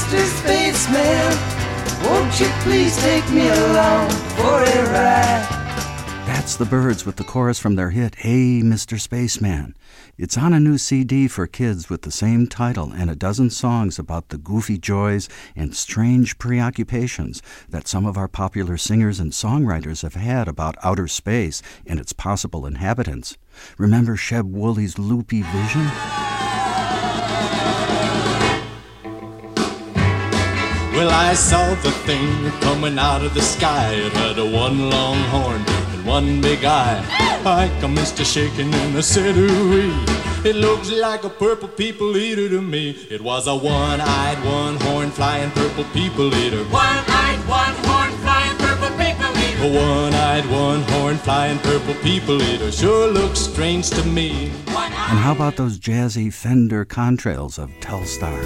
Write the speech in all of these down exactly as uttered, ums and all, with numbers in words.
Mister Spaceman, won't you please take me along for a ride? That's the Byrds with the chorus from their hit, Hey, Mister Spaceman. It's on a new C D for kids with the same title and a dozen songs about the goofy joys and strange preoccupations that some of our popular singers and songwriters have had about outer space and its possible inhabitants. Remember Sheb Wooley's loopy vision? Well, I saw the thing coming out of the sky. It had a one long horn and one big eye. I commenced to shaking and I said, ooh-wee. It looks like a purple people eater to me. It was a one-eyed, one-horn flying purple people eater. One-eyed, one-horn flying purple people eater. A one-eyed, one-horn flying purple people eater sure looks strange to me. And how about those jazzy Fender contrails of Telstar?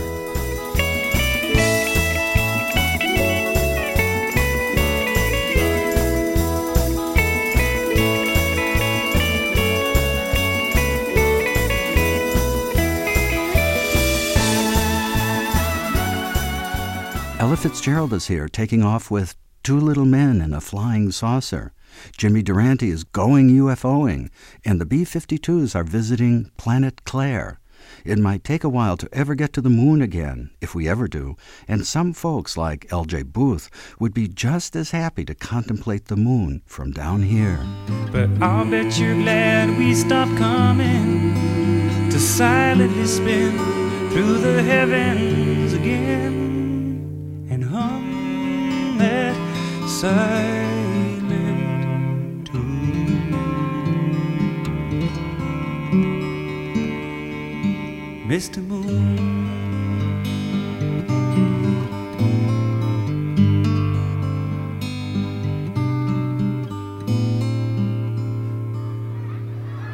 Ella Fitzgerald is here, taking off with Two Little Men in a Flying Saucer. Jimmy Durante is going UFOing, and the B fifty-twos are visiting Planet Claire. It might take a while to ever get to the moon again, if we ever do, and some folks like L J Booth would be just as happy to contemplate the moon from down here. But I'll bet you're glad we stopped coming to silently spin through the heavens again and hum that silent tune. Mister Moon,